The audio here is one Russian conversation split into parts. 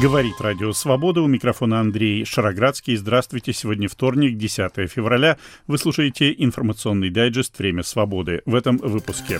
Говорит Радио Свобода. У микрофона Андрей Шароградский. Здравствуйте. Сегодня вторник, 10 февраля. Вы слушаете информационный дайджест «Время свободы». В этом выпуске.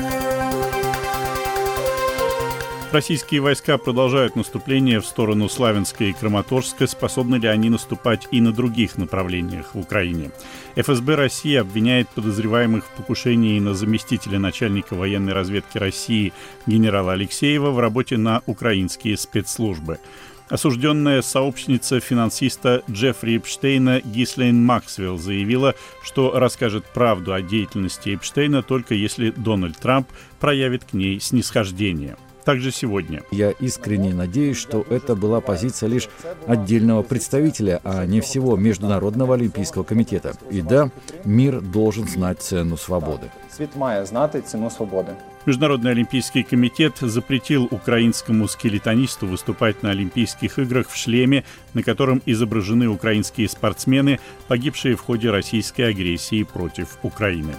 Российские войска продолжают наступление в сторону Славянска и Краматорска. Способны ли они наступать и на других направлениях в Украине? ФСБ России обвиняет подозреваемых в покушении на заместителя начальника военной разведки России генерала Алексеева в работе на украинские спецслужбы. Осужденная сообщница финансиста Джеффри Эпштейна Гислейн Максвелл заявила, что расскажет правду о деятельности Эпштейна только если Дональд Трамп проявит к ней снисхождение. Также сегодня. Я искренне надеюсь, что это была позиция лишь отдельного представителя, а не всего Международного олимпийского комитета. И да, мир должен знать цену свободы. Світ має знати ціну свободи. Международный олимпийский комитет запретил украинскому скелетонисту выступать на Олимпийских играх в шлеме, на котором изображены украинские спортсмены, погибшие в ходе российской агрессии против Украины.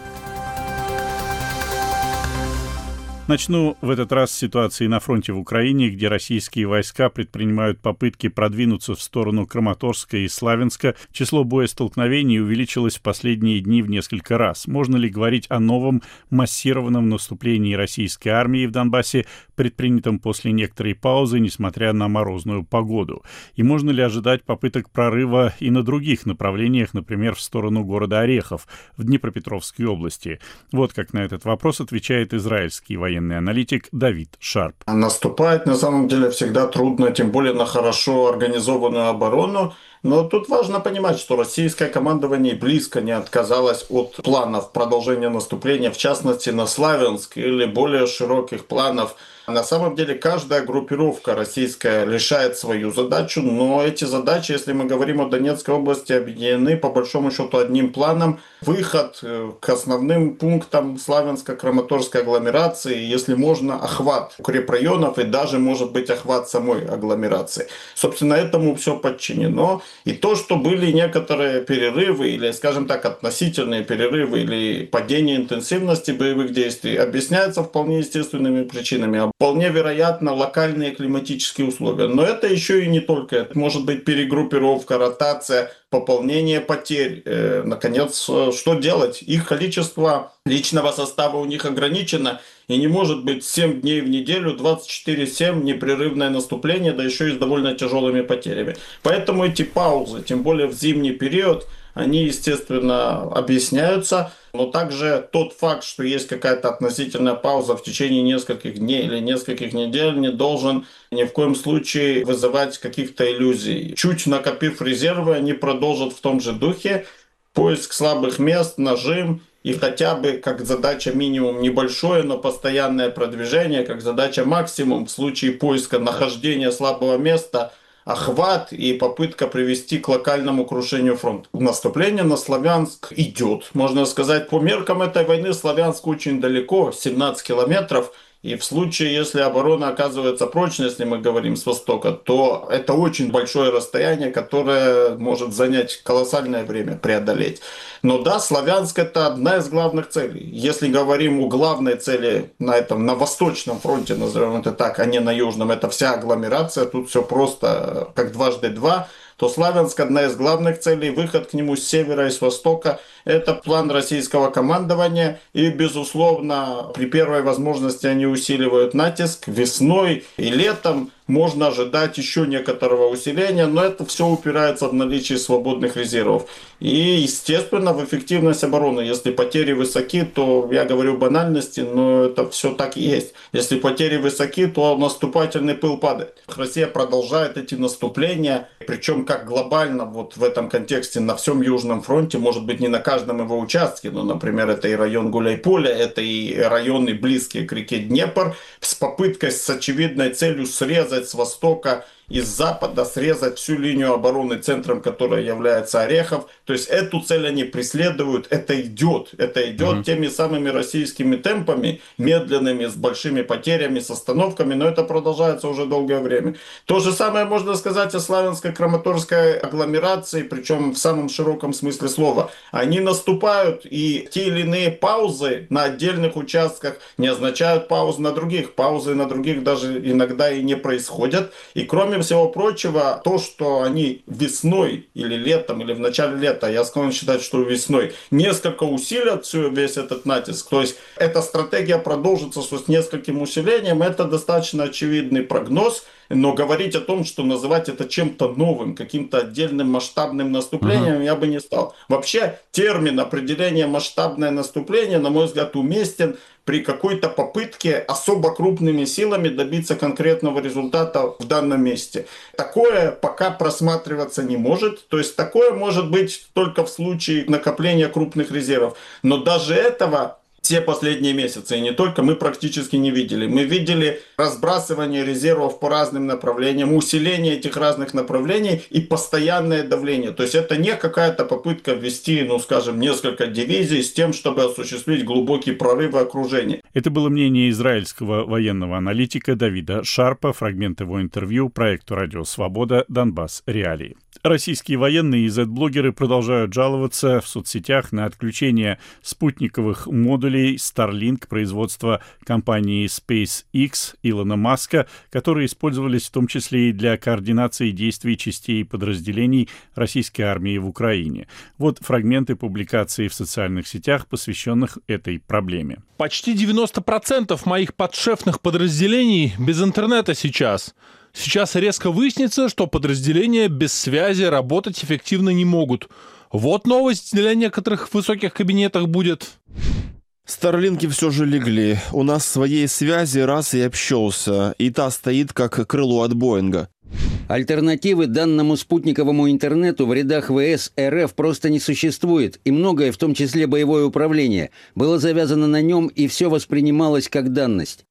Начну в этот раз с ситуации на фронте в Украине, где российские войска предпринимают попытки продвинуться в сторону Краматорска и Славянска. Число боестолкновений увеличилось в последние дни в несколько раз. Можно ли говорить о новом массированном наступлении российской армии в Донбассе, предпринятом после некоторой паузы, несмотря на морозную погоду? И можно ли ожидать попыток прорыва и на других направлениях, например, в сторону города Орехов в Днепропетровской области? Вот как на этот вопрос отвечает израильский военный аналитик Давид Шарп. Наступать на самом деле всегда трудно, тем более на хорошо организованную оборону. Но тут важно понимать, что российское командование близко не отказалось от планов продолжения наступления, в частности на Славянск, или более широких планов. На самом деле каждая группировка российская решает свою задачу, но эти задачи, если мы говорим о Донецкой области, объединены по большому счету одним планом. Выход к основным пунктам Славянско-Краматорской агломерации, если можно, охват укрепрайонов и даже может быть охват самой агломерации. Собственно, этому все подчинено. И то, что были некоторые перерывы, или, скажем так, относительные перерывы, или падение интенсивности боевых действий, объясняется вполне естественными причинами. Вполне вероятно, локальные климатические условия. Но это еще и не только это. Может быть перегруппировка, ротация, пополнение потерь. Наконец, что делать? Их количество личного состава у них ограничено. И не может быть 7 дней в неделю, 24/7 непрерывное наступление, да еще и с довольно тяжелыми потерями. Поэтому эти паузы, тем более в зимний период, они, естественно, объясняются. Но также тот факт, что есть какая-то относительная пауза в течение нескольких дней или нескольких недель, не должен ни в коем случае вызывать каких-то иллюзий. Чуть накопив резервы, они продолжат в том же духе. Поиск слабых мест, нажим и хотя бы как задача минимум небольшое, но постоянное продвижение, как задача максимум в случае поиска нахождения слабого места, охват и попытка привести к локальному крушению фронта. Наступление на Славянск идет. Можно сказать, по меркам этой войны Славянск очень далеко, 17 километров. И в случае, если оборона оказывается прочной, если мы говорим с востока, то это очень большое расстояние, которое может занять колоссальное время преодолеть. Но да, Славянск — это одна из главных целей. Если говорим о главной цели на Восточном фронте, назовем это так, а не на Южном, это вся агломерация, тут все просто как дважды два, то Славянск — одна из главных целей, выход к нему с севера и с востока — это план российского командования. И, безусловно, при первой возможности они усиливают натиск. Весной и летом можно ожидать еще некоторого усиления, но это все упирается в наличие свободных резервов. И, естественно, в эффективность обороны. Если потери высоки, то я говорю банальности, но это все так и есть. Если потери высоки, то наступательный пыл падает. Россия продолжает эти наступления, причем как глобально, вот в этом контексте на всем Южном фронте, может быть не на каждом его участке, но, например, это и район Гуляйполя, это и районы близкие к реке Днепр, с попыткой, с очевидной целью срезать с востока и с запада, срезать всю линию обороны, центром которой является Орехов. То есть эту цель они преследуют, это идет теми самыми российскими темпами, медленными, с большими потерями, с остановками, но это продолжается уже долгое время. То же самое можно сказать о Славянско-Краматорской агломерации, причем в самом широком смысле слова. Они наступают, и те или иные паузы на отдельных участках не означают пауз на других. Паузы на других даже иногда и не происходят. И кроме кроме всего прочего, то, что они весной или летом, или в начале лета, я склонен считать, что весной, несколько усилят весь этот натиск. То есть эта стратегия продолжится с нескольким усилением. Это достаточно очевидный прогноз. Но говорить о том, что называть это чем-то новым, каким-то отдельным масштабным наступлением, я бы не стал. Вообще термин определения масштабное наступление, на мой взгляд, уместен при какой-то попытке особо крупными силами добиться конкретного результата в данном месте. Такое пока просматриваться не может. То есть такое может быть только в случае накопления крупных резервов. Но даже этого те последние месяцы, и не только, мы практически не видели. Мы видели разбрасывание резервов по разным направлениям, усиление этих разных направлений и постоянное давление. То есть это не какая-то попытка ввести, скажем, несколько дивизий с тем, чтобы осуществить глубокий прорыв и окружение. Это было мнение израильского военного аналитика Давида Шарпа, фрагмент его интервью проекту «Радио Свобода. Донбасс. Реалии». Российские военные и Z-блогеры продолжают жаловаться в соцсетях на отключение спутниковых модулей Starlink производства компании SpaceX Илона Маска, которые использовались в том числе и для координации действий частей и подразделений российской армии в Украине. Вот фрагменты публикаций в социальных сетях, посвященных этой проблеме. Почти 90% моих подшефных подразделений без интернета сейчас. Сейчас резко выяснится, что подразделения без связи работать эффективно не могут. Вот новость для некоторых в высоких кабинетах будет. Старлинки все же легли. У нас своей связи раз и общался. И та стоит как крыло от Боинга. Альтернативы данному спутниковому интернету в рядах ВС РФ просто не существует, и многое, в том числе боевое управление, было завязано на нем, и все воспринималось как данность.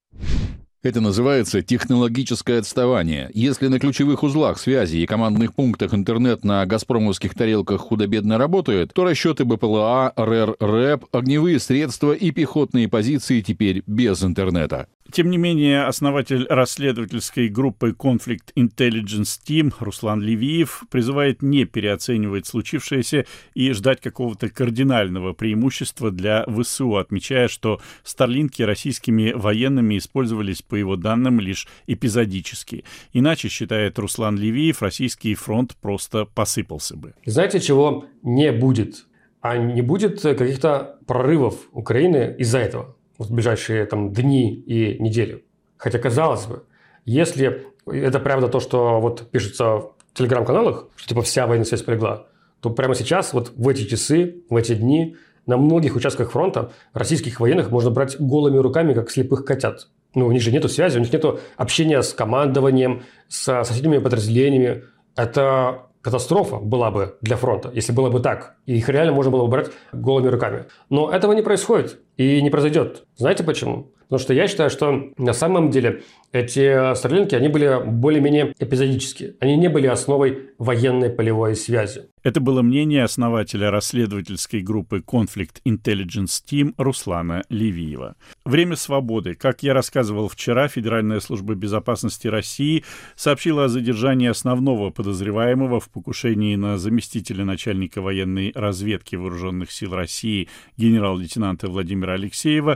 Это называется технологическое отставание. Если на ключевых узлах связи и командных пунктах интернет на газпромовских тарелках худо-бедно работает, то расчеты БПЛА, РЭР, РЭП, огневые средства и пехотные позиции теперь без интернета. Тем не менее, основатель расследовательской группы Conflict Intelligence Team Руслан Ливиев призывает не переоценивать случившееся и ждать какого-то кардинального преимущества для ВСУ, отмечая, что старлинки российскими военными использовались, по его данным, лишь эпизодически. Иначе, считает Руслан Ливиев, российский фронт просто посыпался бы. Знаете, чего не будет? А не будет каких-то прорывов Украины из-за этого в ближайшие дни и недели. Хотя, казалось бы, если это правда то, что вот пишется в телеграм-каналах, что вся военная связь полегла, то прямо сейчас, вот в эти часы, в эти дни, на многих участках фронта российских военных можно брать голыми руками, как слепых котят. У них же нету связи, у них нету общения с командованием, с соседними подразделениями. Это катастрофа была бы для фронта, если было бы так. И их реально можно было бы брать голыми руками. Но этого не происходит и не произойдет. Знаете почему? Потому что я считаю, что на самом деле эти старлинки, они были более-менее эпизодические. Они не были основой военной полевой связи. Это было мнение основателя расследовательской группы Conflict Intelligence Team Руслана Ливиева. Время свободы. Как я рассказывал вчера, Федеральная служба безопасности России сообщила о задержании основного подозреваемого в покушении на заместителя начальника военной разведки Вооруженных сил России генерал-лейтенанта Владимира Алексеева,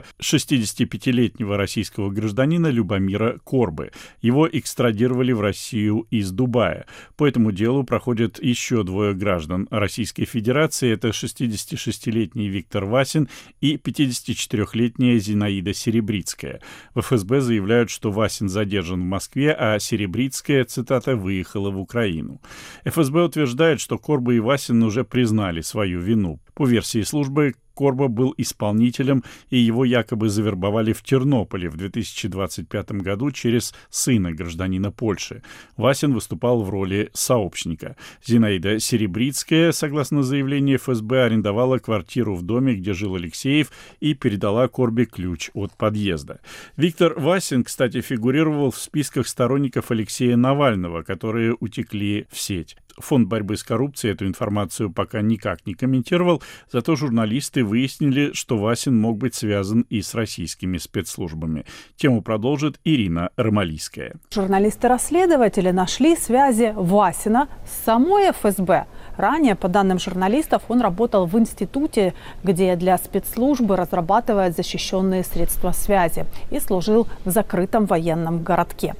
65-летнего российского гражданина Любомира Корбы. Его экстрадировали в Россию из Дубая. По этому делу проходят еще двое граждан Российской Федерации. Это 66-летний Виктор Васин и 54-летняя Зинаида Серебрицкая. В ФСБ заявляют, что Васин задержан в Москве, а Серебрицкая, цитата, выехала в Украину. ФСБ утверждает, что Корба и Васин уже признали свою вину. По версии службы, Корба был исполнителем, и его якобы завербовали в Тернополе в 2025 году через сына гражданина Польши. Васин выступал в роли сообщника. Зинаида Серебрицкая, согласно заявлению ФСБ, арендовала квартиру в доме, где жил Алексеев, и передала Корбе ключ от подъезда. Виктор Васин, кстати, фигурировал в списках сторонников Алексея Навального, которые утекли в сеть. Фонд борьбы с коррупцией эту информацию пока никак не комментировал, зато журналисты выяснили, что Васин мог быть связан и с российскими спецслужбами. Тему продолжит Ирина Ромалийская. Журналисты-расследователи нашли связи Васина с самой ФСБ. Ранее, по данным журналистов, он работал в институте, где для спецслужбы разрабатывают защищенные средства связи, и служил в закрытом военном городке.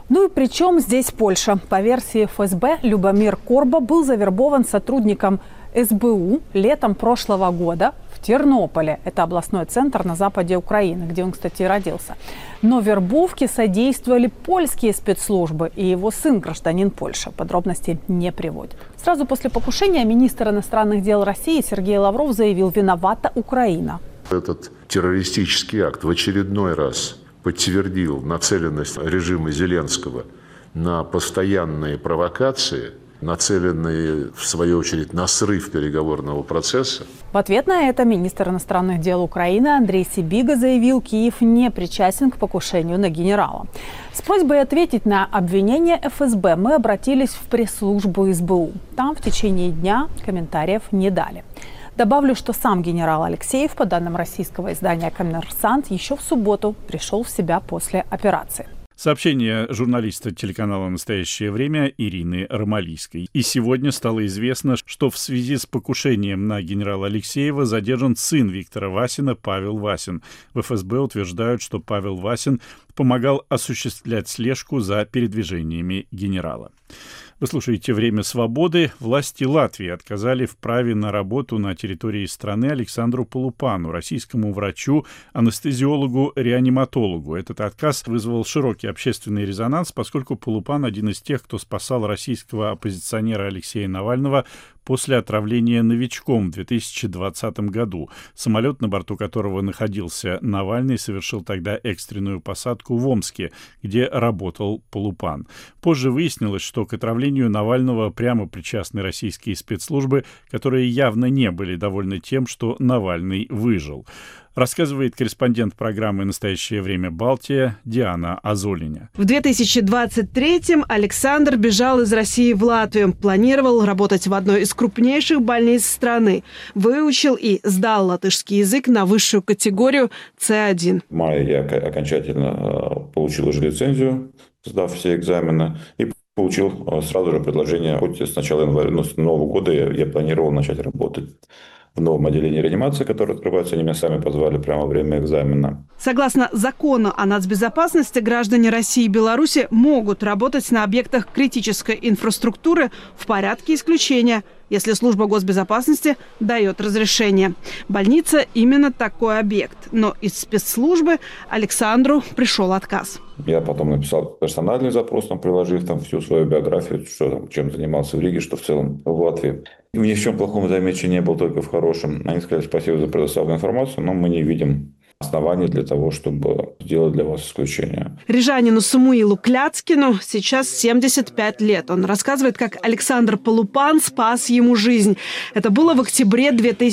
Ну и при чем здесь Польша? По версии ФСБ, Любомир Корба был завербован сотрудником СБУ летом прошлого года в Тернополе. Это областной центр на западе Украины, где он, кстати, и родился. Но вербовке содействовали польские спецслужбы и его сын, гражданин Польши. Подробности не приводят. Сразу после покушения министр иностранных дел России Сергей Лавров заявил: виновата Украина. Этот террористический акт в очередной раз подтвердил нацеленность режима Зеленского на постоянные провокации, нацеленные, в свою очередь, на срыв переговорного процесса. В ответ на это министр иностранных дел Украины Андрей Сибига заявил, Киев не причастен к покушению на генерала. С просьбой ответить на обвинения ФСБ мы обратились в пресс-службу СБУ. Там в течение дня комментариев не дали. Добавлю, что сам генерал Алексеев, по данным российского издания «Коммерсант», еще в субботу пришел в себя после операции. Сообщение журналиста телеканала «Настоящее время» Ирины Ромалийской. И сегодня стало известно, что в связи с покушением на генерала Алексеева задержан сын Виктора Васина Павел Васин. В ФСБ утверждают, что Павел Васин помогал осуществлять слежку за передвижениями генерала. Вы слушаете «Время свободы». Власти Латвии отказали в праве на работу на территории страны Александру Полупану, российскому врачу, анестезиологу, реаниматологу. Этот отказ вызвал широкий общественный резонанс, поскольку Полупан – один из тех, кто спасал российского оппозиционера Алексея Навального после отравления новичком в 2020 году. Самолет, на борту которого находился Навальный, совершил тогда экстренную посадку в Омске, где работал Полупан. Позже выяснилось, что к отравлению Навального прямо причастны российские спецслужбы, которые явно не были довольны тем, что Навальный выжил. Рассказывает корреспондент программы «Настоящее время. Балтия» Диана Азолиня. В 2023-м Александр бежал из России в Латвию. Планировал работать в одной из крупнейших больниц страны. Выучил и сдал латышский язык на высшую категорию C1. В мае я окончательно получил уже лицензию, сдав все экзамены, и получил сразу же предложение. Хоть с начала января, с Нового года я планировал начать работать в новом отделении реанимации, которое открывается. Они меня сами позвали прямо во время экзамена. Согласно закону о нацбезопасности, граждане России и Беларуси могут работать на объектах критической инфраструктуры в порядке исключения, если служба госбезопасности дает разрешение. Больница – именно такой объект. Но из спецслужбы Александру пришел отказ. Я потом написал персональный запрос, приложив всю свою биографию, что чем занимался в Риге, что в целом в Латвии. И ни в чем плохом замечен не был, только в хорошем. Они сказали: спасибо за предоставленную информацию, но мы не видим оснований для того, чтобы сделать для вас исключение. Рижанину Самуилу Кляцкину сейчас 75 лет. Он рассказывает, как Александр Полупан спас ему жизнь. Это было в октябре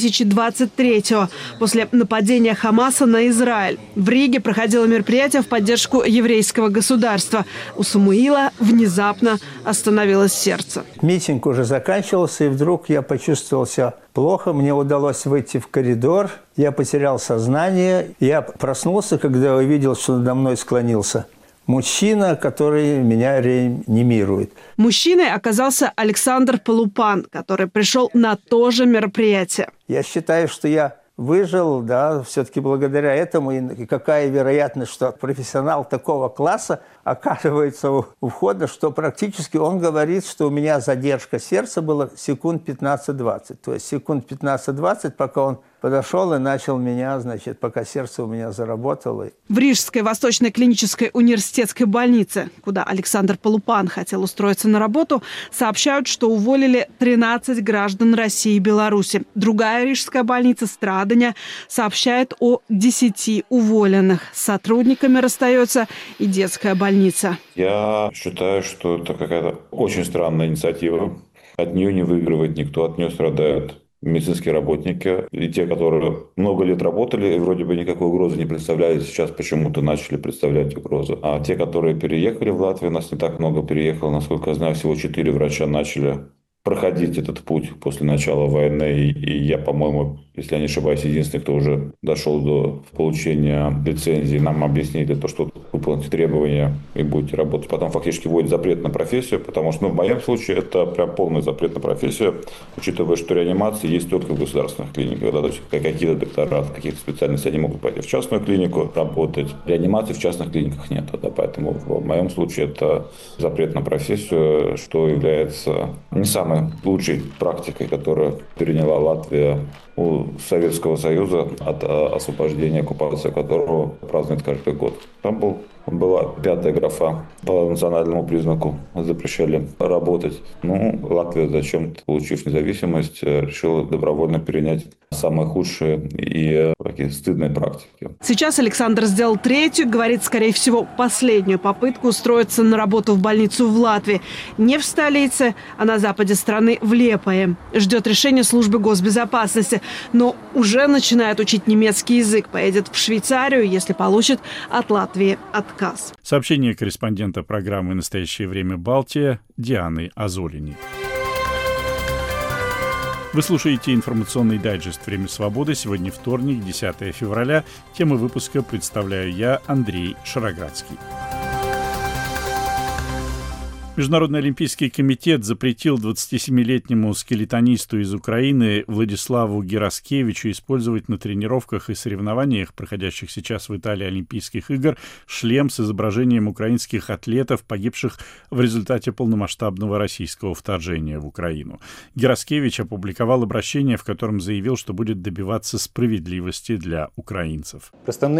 2023-го, после нападения Хамаса на Израиль. В Риге проходило мероприятие в поддержку еврейского государства. У Самуила внезапно остановилось сердце. Митинг уже заканчивался, и вдруг я почувствовал себя плохо. Мне удалось выйти в коридор. Я потерял сознание. Я проснулся, когда увидел, что надо мной склонился мужчина, который меня реанимирует. Мужчиной оказался Александр Полупан, который пришел на то же мероприятие. Я считаю, что я выжил, да, все-таки благодаря этому. И какая вероятность, что профессионал такого класса оказывается у входа, что практически он говорит, что у меня задержка сердца была секунд 15-20. То есть секунд 15-20, пока он подошел и начал меня, пока сердце у меня заработало. В Рижской Восточной клинической университетской больнице, куда Александр Полупан хотел устроиться на работу, сообщают, что уволили 13 граждан России и Беларуси. Другая рижская больница Страдания сообщает о 10 уволенных. С сотрудниками расстается и детская больница. Я считаю, что это какая-то очень странная инициатива. От нее не выигрывает никто, от нее страдают медицинские работники. И те, которые много лет работали и вроде бы никакой угрозы не представляли, сейчас почему-то начали представлять угрозу. А те, которые переехали в Латвию, нас не так много переехало. Насколько я знаю, всего 4 врача начали проходить этот путь после начала войны. И я, по-моему, если я не ошибаюсь, единственный, кто уже дошел до получения лицензии, нам объяснили то, что выполните требования и будете работать. Потом фактически вводит запрет на профессию, потому что в моем случае это прям полный запрет на профессию, учитывая, что реанимация есть только в государственных клиниках. Да, то есть какие-то доктора каких-то специальностей они могут пойти в частную клинику работать. Реанимации в частных клиниках нет. Да, поэтому в моем случае это запрет на профессию, что является не самой лучшей практикой, которую переняла Латвия у Советского Союза, от освобождения, оккупации которого празднует каждый год. Там была 5-я графа по национальному признаку, запрещали работать. Латвия, зачем-то, получив независимость, решила добровольно перенять самые худшие и такие стыдные практики. Сейчас Александр сделал 3-ю, говорит, скорее всего, последнюю попытку устроиться на работу в больницу в Латвии. Не в столице, а на западе страны, в Лиепае. Ждет решения службы госбезопасности, но уже начинает учить немецкий язык. Поедет в Швейцарию, если получит от Латвии отказ. Сообщение корреспондента программы «Настоящее время. Балтия» Дианы Азолини. Вы слушаете информационный дайджест «Время свободы». Сегодня вторник, 10 февраля. Темы выпуска представляю я, Андрей Шароградский. Международный олимпийский комитет запретил 27-летнему скелетонисту из Украины Владиславу Гераскевичу использовать на тренировках и соревнованиях, проходящих сейчас в Италии Олимпийских игр, шлем с изображением украинских атлетов, погибших в результате полномасштабного российского вторжения в Украину. Гераскевич опубликовал обращение, в котором заявил, что будет добиваться справедливости для украинцев.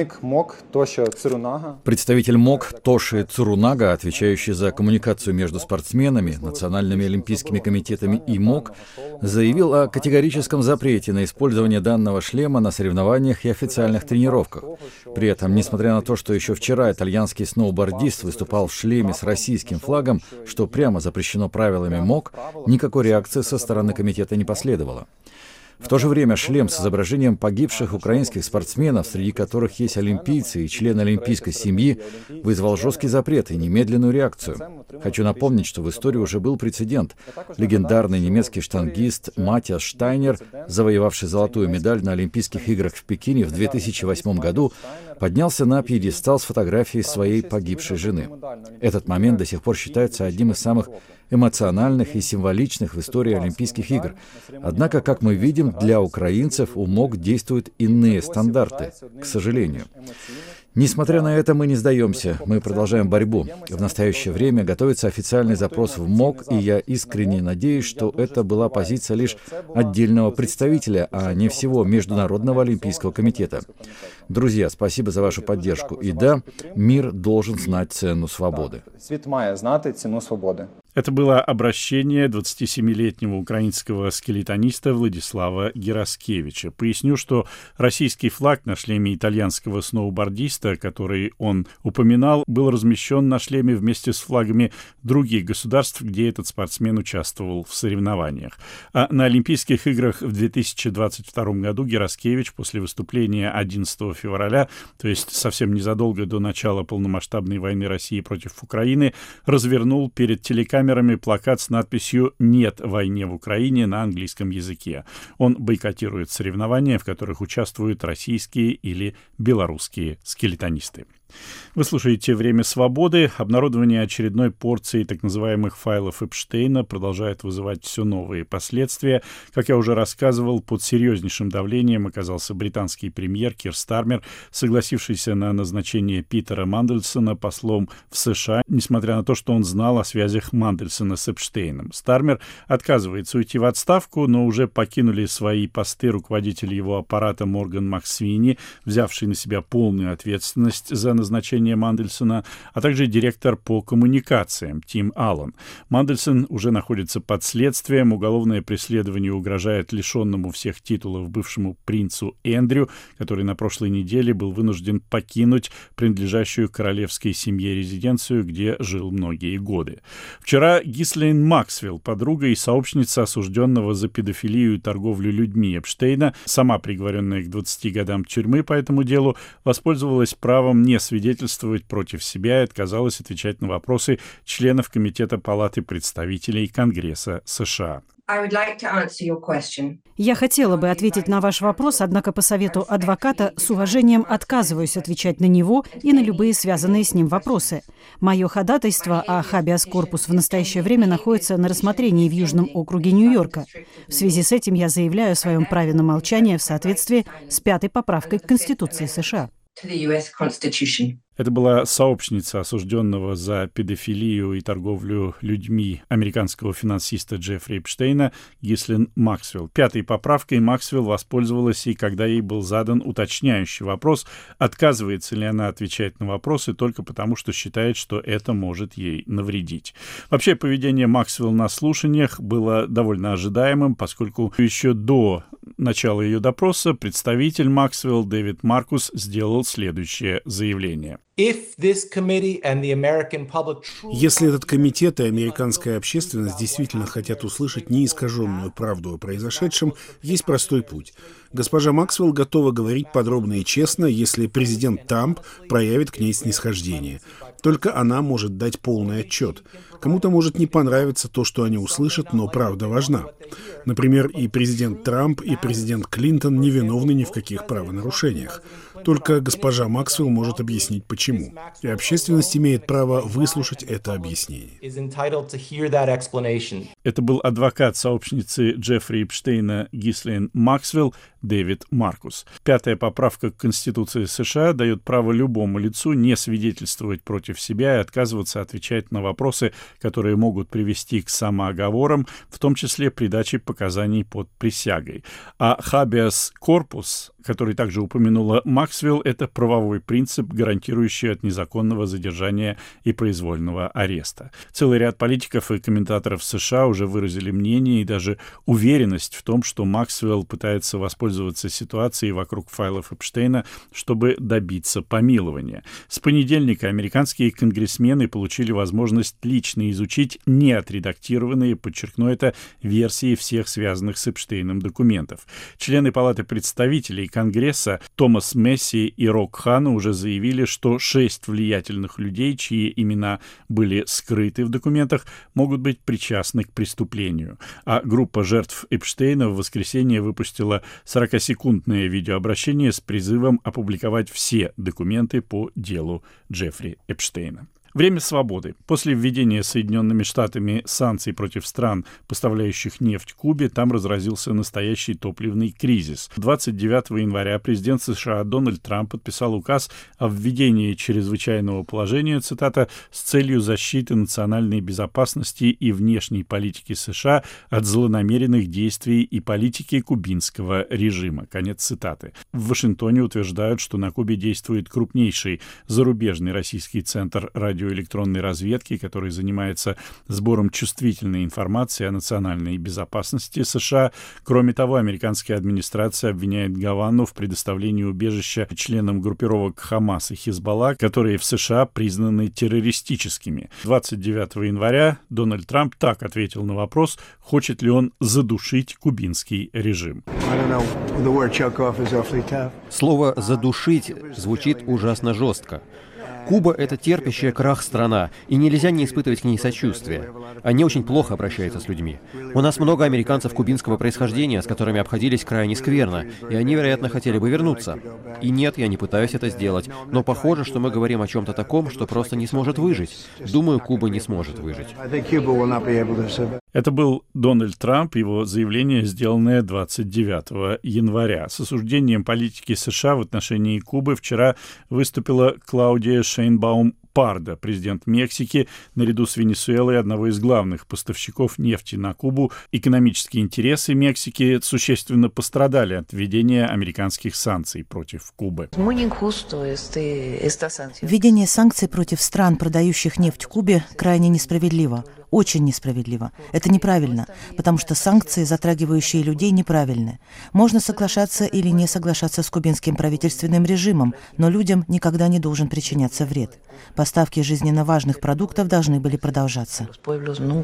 Представитель МОК Тоши Цурунага, отвечающий за коммуникацию между спортсменами, национальными олимпийскими комитетами и МОК, заявил о категорическом запрете на использование данного шлема на соревнованиях и официальных тренировках. При этом, несмотря на то, что еще вчера итальянский сноубордист выступал в шлеме с российским флагом, что прямо запрещено правилами МОК, никакой реакции со стороны комитета не последовало. В то же время шлем с изображением погибших украинских спортсменов, среди которых есть олимпийцы и члены олимпийской семьи, вызвал жесткий запрет и немедленную реакцию. Хочу напомнить, что в истории уже был прецедент. Легендарный немецкий штангист Матиас Штайнер, завоевавший золотую медаль на Олимпийских играх в Пекине в 2008 году, поднялся на пьедестал с фотографией своей погибшей жены. Этот момент до сих пор считается одним из самых эмоциональных и символичных в истории Олимпийских игр. Однако, как мы видим, для украинцев у МОК действуют иные стандарты, к сожалению. Несмотря на это, мы не сдаемся, мы продолжаем борьбу. В настоящее время готовится официальный запрос в МОК, и я искренне надеюсь, что это была позиция лишь отдельного представителя, а не всего Международного олимпийского комитета. Друзья, спасибо за вашу поддержку. И да, мир должен знать цену свободы. Світ має знати ціну свободи. Это было обращение 27-летнего украинского скелетониста Владислава Гераскевича. Поясню, что российский флаг на шлеме итальянского сноубордиста, который он упоминал, был размещен на шлеме вместе с флагами других государств, где этот спортсмен участвовал в соревнованиях. А на Олимпийских играх в 2022 году Гераскевич после выступления 11 февраля, то есть совсем незадолго до начала полномасштабной войны России против Украины, развернул перед телекамерами плакат с надписью «Нет войне в Украине» на английском языке. Он бойкотирует соревнования, в которых участвуют российские или белорусские скелетонисты. Вы слушаете «Время свободы». Обнародование очередной порции так называемых файлов Эпштейна продолжает вызывать все новые последствия. Как я уже рассказывал, под серьезнейшим давлением оказался британский премьер Кир Стармер, согласившийся на назначение Питера Мандельсона послом в США, несмотря на то, что он знал о связях Мандельсона с Эпштейном. Стармер отказывается уйти в отставку, но уже покинули свои посты руководитель его аппарата Морган Максвини, взявший на себя полную ответственность за назначение Мандельсона, а также директор по коммуникациям Тим Аллен. Мандельсон уже находится под следствием. Уголовное преследование угрожает лишенному всех титулов бывшему принцу Эндрю, который на прошлой неделе был вынужден покинуть принадлежащую королевской семье резиденцию, где жил многие годы. Вчера Гислейн Максвелл, подруга и сообщница осужденного за педофилию и торговлю людьми Эпштейна, сама приговоренная к 20 годам тюрьмы по этому делу, воспользовалась правом не свидетельствовать против себя и отказалась отвечать на вопросы членов Комитета Палаты представителей Конгресса США. Я хотела бы ответить на ваш вопрос, однако по совету адвоката с уважением отказываюсь отвечать на него и на любые связанные с ним вопросы. Мое ходатайство о хабиас корпус в настоящее время находится на рассмотрении в Южном округе Нью-Йорка. В связи с этим я заявляю о своем праве на молчание в соответствии с 5-й поправкой к Конституции США. Это была сообщница осужденного за педофилию и торговлю людьми американского финансиста Джеффри Эпштейна Гислен Максвелл. 5-й поправкой Максвелл воспользовалась и когда ей был задан уточняющий вопрос, отказывается ли она отвечать на вопросы только потому, что считает, что это может ей навредить. Вообще, поведение Максвелл на слушаниях было довольно ожидаемым, поскольку еще до начала ее допроса представитель Максвелл Дэвид Маркус сделал следующее заявление. Если этот комитет и американская общественность действительно хотят услышать неискаженную правду о произошедшем, есть простой путь. Госпожа Максвелл готова говорить подробно и честно, если президент Трамп проявит к ней снисхождение. Только она может дать полный отчет. Кому-то может не понравиться то, что они услышат, но правда важна. Например, и президент Трамп, и президент Клинтон не виновны ни в каких правонарушениях. Только госпожа Максвелл может объяснить, почему. И общественность имеет право выслушать это объяснение. Это был адвокат сообщницы Джеффри Эпштейна Гислен Максвелл Дэвид Маркус. 5-я поправка к Конституции США дает право любому лицу не свидетельствовать против себя и отказываться отвечать на вопросы, которые могут привести к самооговорам, в том числе при даче показаний под присягой. А хабиас корпус, который также упомянула Максвелл, это правовой принцип, гарантирующий от незаконного задержания и произвольного ареста. Целый ряд политиков и комментаторов США уже выразили мнение и даже уверенность в том, что Максвелл пытается воспользоваться ситуацией вокруг файлов Эпштейна, чтобы добиться помилования. С понедельника американские конгрессмены получили возможность лично изучить неотредактированные, подчеркну это, версии всех связанных с Эпштейном документов. Члены Палаты представителей Конгресса Томас Месси и Рок Хана уже заявили, что 6 влиятельных людей, чьи имена были скрыты в документах, могут быть причастны к преступлению. А группа жертв Эпштейна в воскресенье выпустила 40-секундное видеообращение с призывом опубликовать все документы по делу Джеффри Эпштейна. Время свободы. После введения Соединенными Штатами санкций против стран, поставляющих нефть Кубе, там разразился настоящий топливный кризис. 29 января президент США Дональд Трамп подписал указ о введении чрезвычайного положения, цитата, с целью защиты национальной безопасности и внешней политики США от злонамеренных действий и политики кубинского режима. Конец цитаты. В Вашингтоне утверждают, что на Кубе действует крупнейший зарубежный российский центр радиоэлектронной разведки, который занимается сбором чувствительной информации о национальной безопасности США. Кроме того, американская администрация обвиняет Гавану в предоставлении убежища членам группировок Хамас и Хизбалла, которые в США признаны террористическими. 29 января Дональд Трамп так ответил на вопрос, хочет ли он задушить кубинский режим. Слово «задушить» звучит ужасно жестко. Куба — это терпящая крах страна, и нельзя не испытывать к ней сочувствия. Они очень плохо обращаются с людьми. У нас много американцев кубинского происхождения, с которыми обходились крайне скверно, и они, вероятно, хотели бы вернуться. И нет, я не пытаюсь это сделать, но похоже, что мы говорим о чем-то таком, что просто не сможет выжить. Думаю, Куба не сможет выжить. Это был Дональд Трамп, его заявление, сделанное 29 января. С осуждением политики США в отношении Кубы вчера выступила Клаудия Шейнбаум Парда, президент Мексики, наряду с Венесуэлой, одного из главных поставщиков нефти на Кубу. Экономические интересы Мексики существенно пострадали от введения американских санкций против Кубы. Введение санкций против стран, продающих нефть Кубе, крайне несправедливо. Очень несправедливо. Это неправильно, потому что санкции, затрагивающие людей, неправильны. Можно соглашаться или не соглашаться с кубинским правительственным режимом, но людям никогда не должен причиняться вред. Поставки жизненно важных продуктов должны были продолжаться.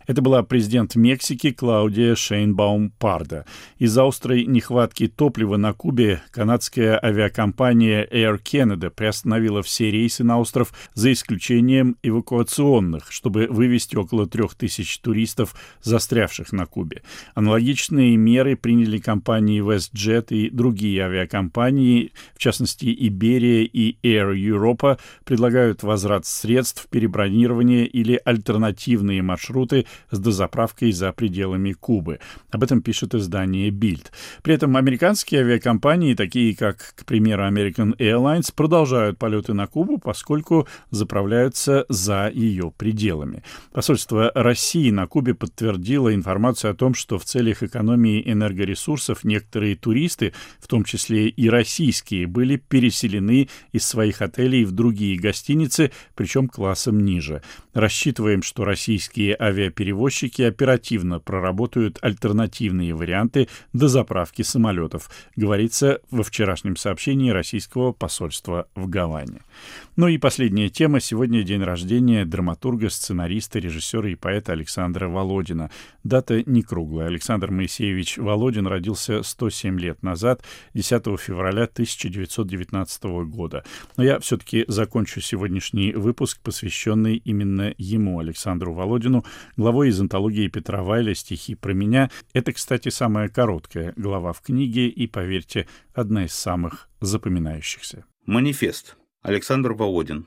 Это была президент Мексики Клаудия Шейнбаум Пардо. Из-за острой нехватки топлива на Кубе канадская авиакомпания Air Canada приостановила все рейсы на остров за исключением эвакуационных, чтобы вывести около 3000 туристов, застрявших на Кубе. Аналогичные меры приняли компании WestJet и другие авиакомпании, в частности Iberia и Air Europa, предлагают возврат средств, перебронирование или альтернативные маршруты с дозаправкой за пределами Кубы. Об этом пишет издание Bild. При этом американские авиакомпании, такие как, к примеру, American Airlines, продолжают полеты на Кубу, поскольку заправляются за ее пределами. Посольство России на Кубе подтвердило информацию о том, что в целях экономии энергоресурсов некоторые туристы, в том числе и российские, были переселены из своих отелей в другие гостиницы, причем классом ниже. Рассчитываем, что российские авиаперевозчики оперативно проработают альтернативные варианты дозаправки самолетов, говорится во вчерашнем сообщении российского посольства в Гаване. Ну и последняя тема. Сегодня день рождения драматурга, сценариста, режиссера и поэта Александра Володина. Дата не круглая. Александр Моисеевич Володин родился 107 лет назад, 10 февраля 1919 года. Но я все-таки закончу сегодняшний выпуск, посвященный именно ему, Александру Володину, главой из антологии Петра Вайля «Стихи про меня». Это, кстати, самая короткая глава в книге и, поверьте, одна из самых запоминающихся. Манифест. Александр Володин,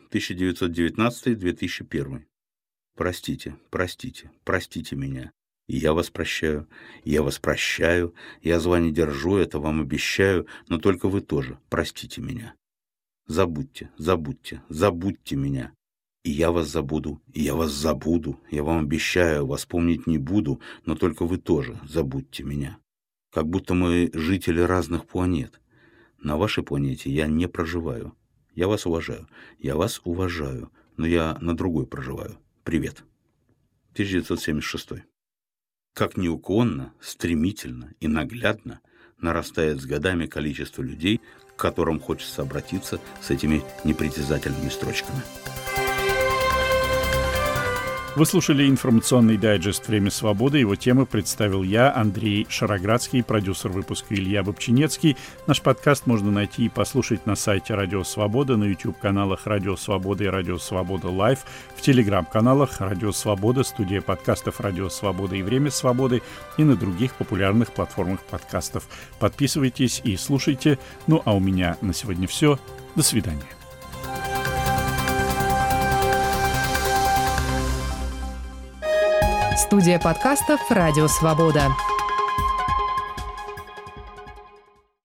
1919-2001. Простите, простите, простите меня. И я вас прощаю, я вас прощаю, я зла не держу, это вам обещаю, но только вы тоже простите меня. Забудьте, забудьте, забудьте меня. И я вас забуду, и я вас забуду, я вам обещаю, вас помнить не буду, но только вы тоже забудьте меня. Как будто мы жители разных планет. На вашей планете я не проживаю. Я вас уважаю, но я на другой проживаю. Привет. 1976. Как неуклонно, стремительно и наглядно нарастает с годами количество людей, к которым хочется обратиться с этими непритязательными строчками. Вы слушали информационный дайджест «Время свободы». Его темы представил я, Андрей Шароградский, продюсер выпуска Илья Бобчинецкий. Наш подкаст можно найти и послушать на сайте Радио Свобода, на YouTube-каналах Радио Свобода и Радио Свобода Лайв, в Телеграм-каналах Радио Свобода, студия подкастов Радио Свобода и Время Свободы и на других популярных платформах подкастов. Подписывайтесь и слушайте. Ну а у меня на сегодня все. До свидания. Студия подкастов «Радио Свобода».